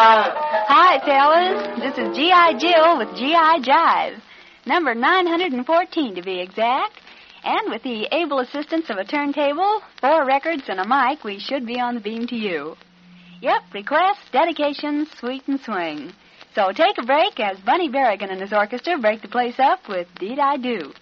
Hi, fellas. This is G.I. Jill with G.I. Jive. Number 914 to be exact. And with the able assistance of a turntable, 4 records, and a mic, we should be on the beam to you. Yep, requests, dedications, sweet and swing. So take a break as Bunny Berrigan and his orchestra break the place up with Deed I Do.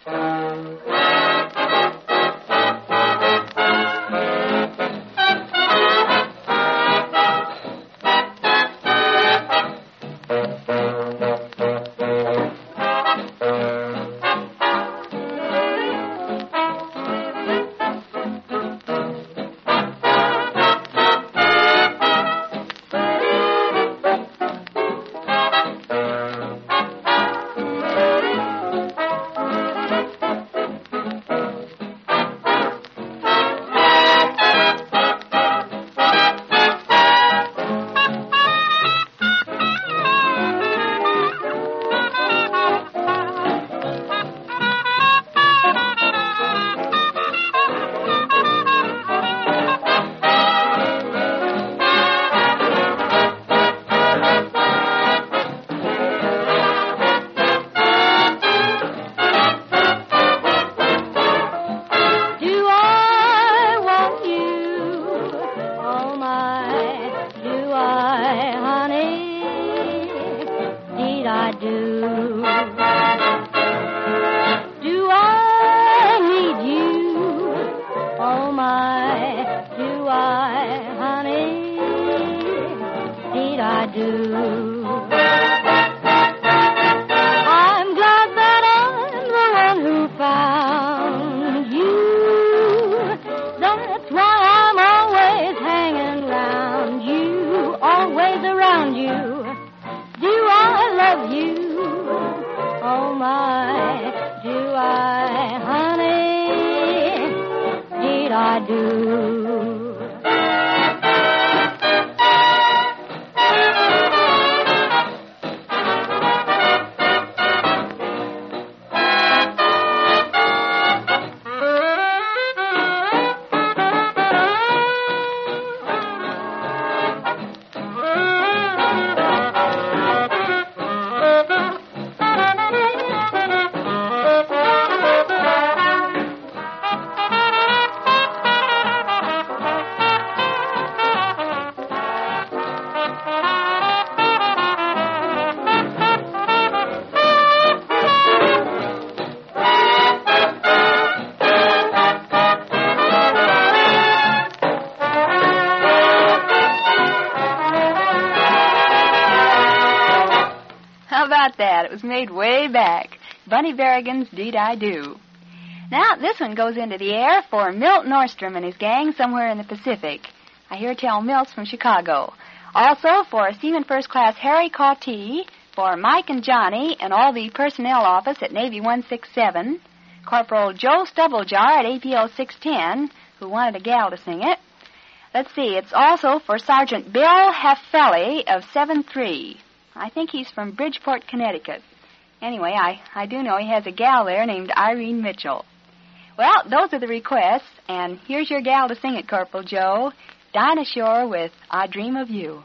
That. It was made way back. Bunny Berrigan's Deed I Do. Now, this one goes into the air for Milt Nordstrom and his gang somewhere in the Pacific. I hear tell Milt's from Chicago. Also for Seaman First Class Harry Cautee, for Mike and Johnny and all the personnel office at Navy 167, Corporal Joe Stubblejar at APO 610, who wanted a gal to sing it. Let's see, it's also for Sergeant Bill Haffelli of 7-3. I think he's from Bridgeport, Connecticut. Anyway, I do know he has a gal there named Irene Mitchell. Well, those are the requests, and here's your gal to sing it, Corporal Joe. Dinah Shore with I Dream of You.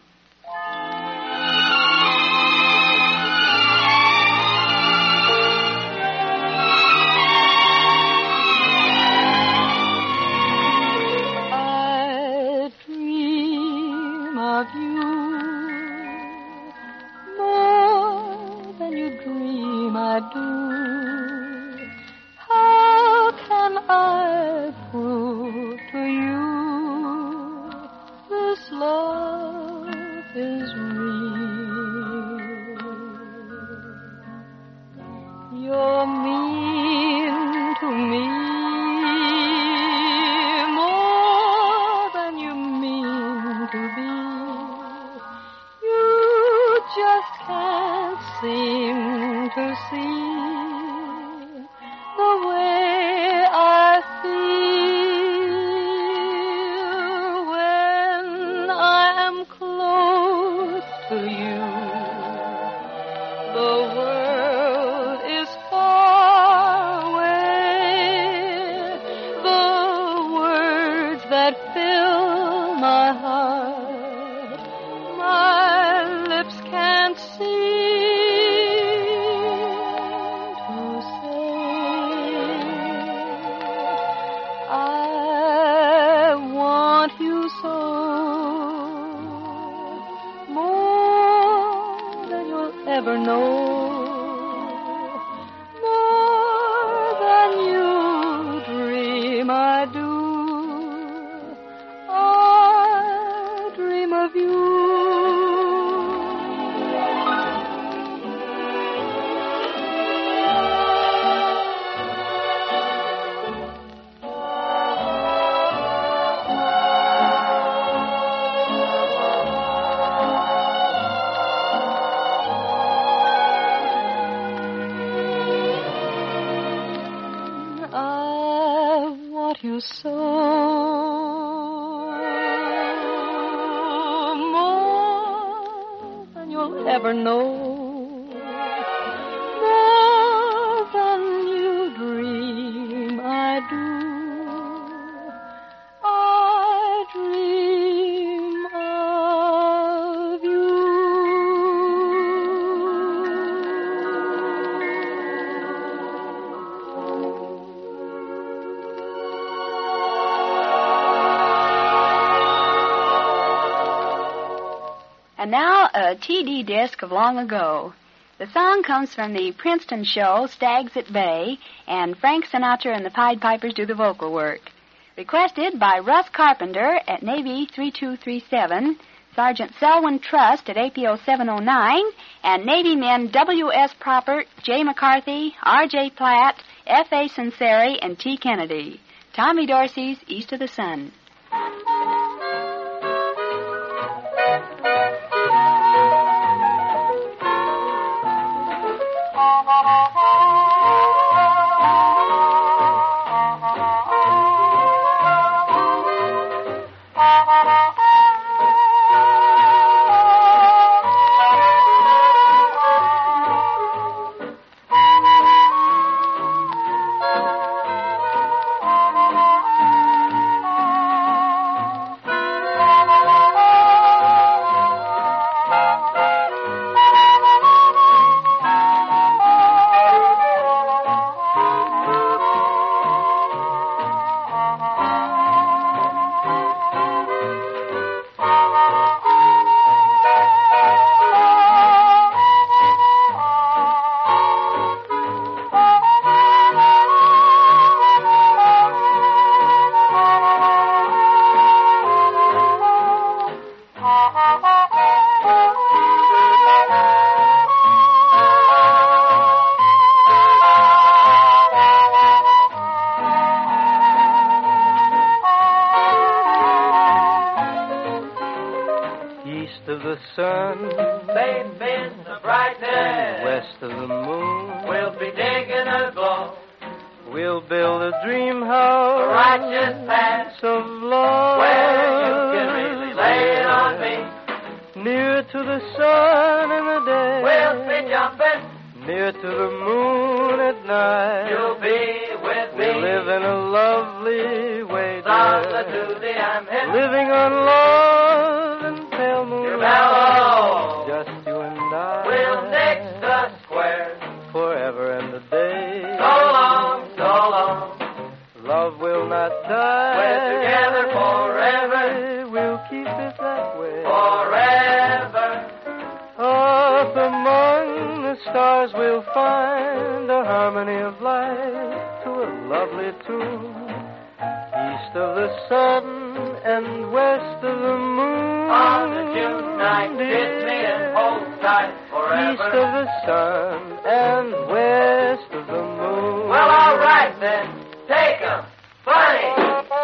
I dream of you. I do. How can I prove to you this love thank you so. More than you'll ever know. More than you dream I do. I dream of you. And now, a TD disc of long ago. The song comes from the Princeton show, Stags at Bay, and Frank Sinatra and the Pied Pipers do the vocal work. Requested by Russ Carpenter at Navy 3237, Sergeant Selwyn Trust at APO 709, and Navy men W.S. Proper, J. McCarthy, R.J. Platt, F.A. Sinceri, and T. Kennedy. Tommy Dorsey's East of the Sun. East of the sun, they've been the brightness. west of the moon, We'll be digging a glow. we'll build a dream house, A righteous path of love, where you can really lay it on me. near to the sun in the day, We'll be jumping. near to the moon at night. You'll be with me. We'll live in a lovely way, Solitude, dear, I'm hip. living on love and pale moonlight. mellow. Just you and I. We'll nix the square. forever and a day. So long, so long. Love will not die. We're together forever. We'll keep it that way. Forever. Up among the stars we'll find a harmony of life to a lovely tune. East of the sun and west of the moon. On the June night, kiss me and hold tight forever. East of the sun and west of the moon. Well, all right then. Take 'em. Bunny.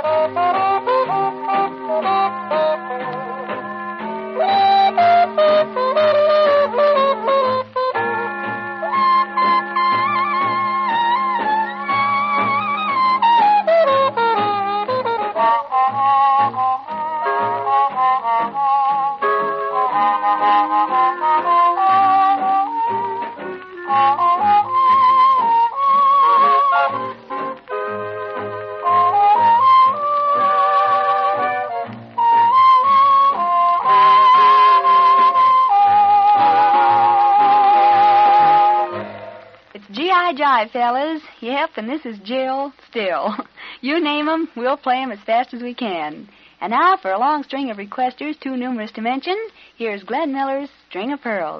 G.I. Jive, fellas. Yep, and this is Jill still. You name 'em, we'll play 'em as fast as we can. And now, for a long string of requesters too numerous to mention, here's Glenn Miller's String of Pearls.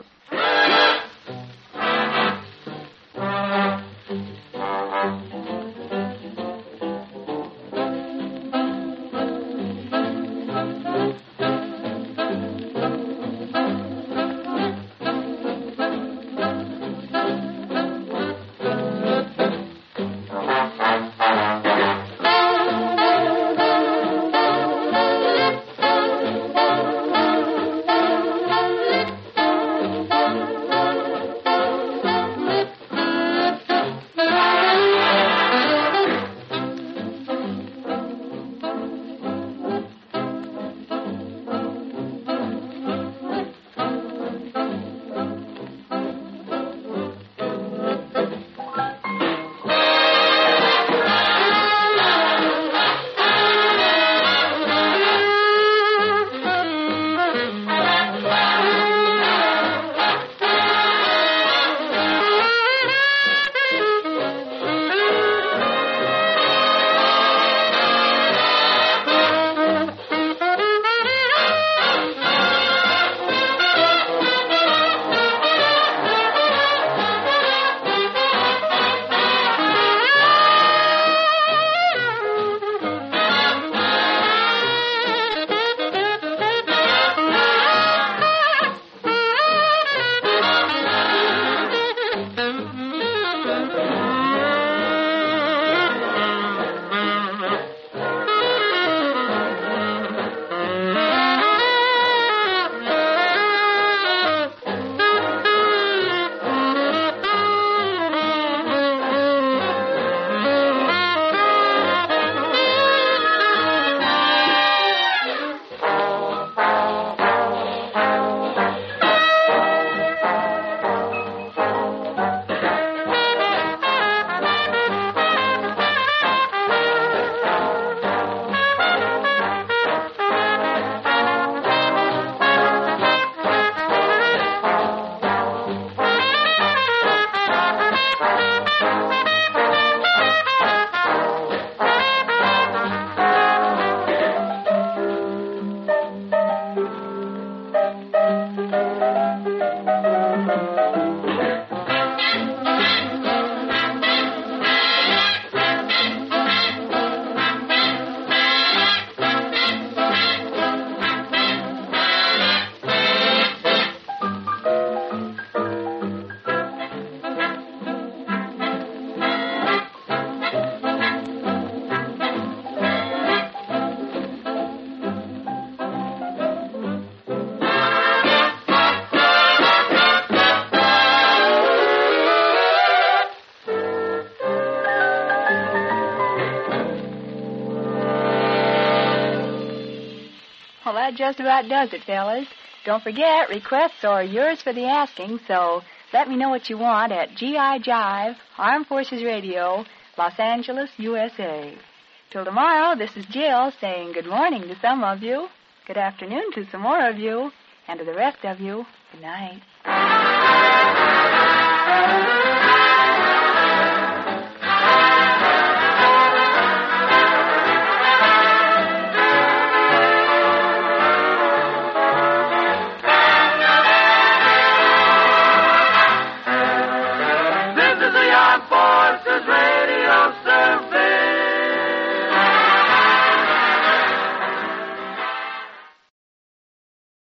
that just about does it, fellas. Don't forget, requests are yours for the asking, so let me know what you want at G.I. Jive, Armed Forces Radio, Los Angeles, USA. Till tomorrow, this is Jill saying good morning to some of you, good afternoon to some more of you, and to the rest of you, good night.